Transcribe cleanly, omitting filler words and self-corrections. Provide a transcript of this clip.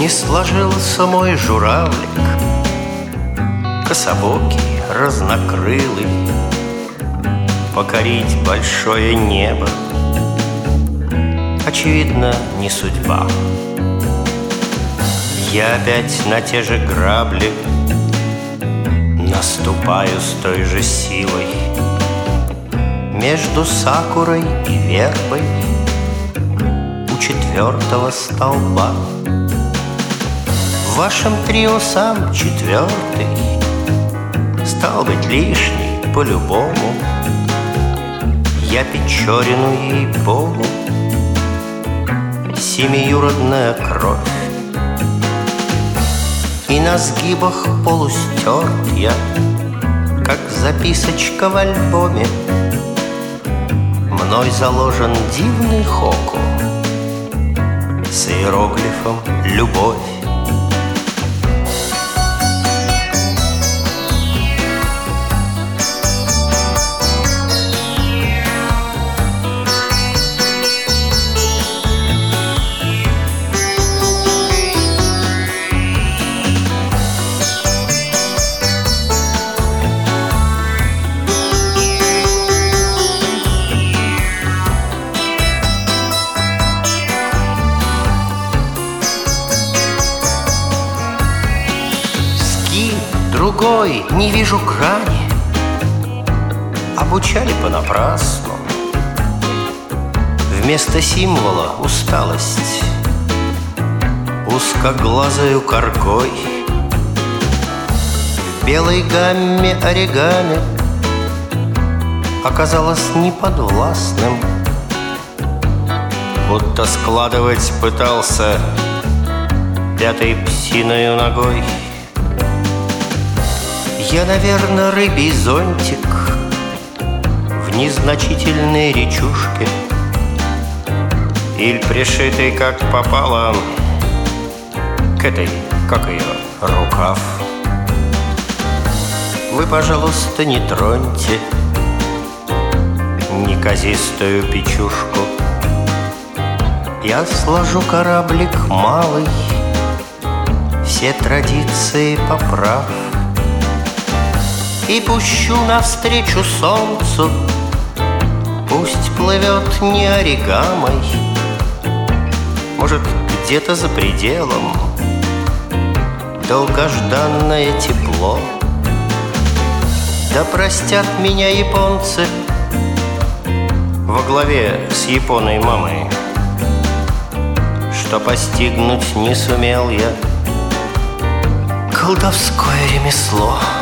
Не сложился мой журавлик, кособокий, разнокрылый, покорить большое небо, очевидно, не судьба. Я опять на те же грабли наступаю с той же силой. Между сакурой и вербой у 4-го столба. В вашем трио сам 4-й стал быть лишний по-любому. Я Печорину, ей-богу, семиюродная кровь. И на сгибах полустерт я, как записочка в альбоме. Мной заложен дивный хоку с иероглифом «Любовь». Другой не вижу грани, обучали понапрасну. Вместо символа усталость узкоглазою коргой. В белой гамме оригами оказалось неподвластным, будто складывать пытался 5-й псиною ногой. Я, наверное, рыбий зонтик в незначительной речушке, или пришитый как попало к этой, как ее, рукав. Вы, пожалуйста, не троньте неказистую печушку. Я сложу кораблик малый, все традиции поправ, и пущу навстречу солнцу, пусть плывет не оригамой, может, где-то за пределом долгожданное тепло. Да простят меня японцы во главе с японой мамой, что постигнуть не сумел я колдовское ремесло.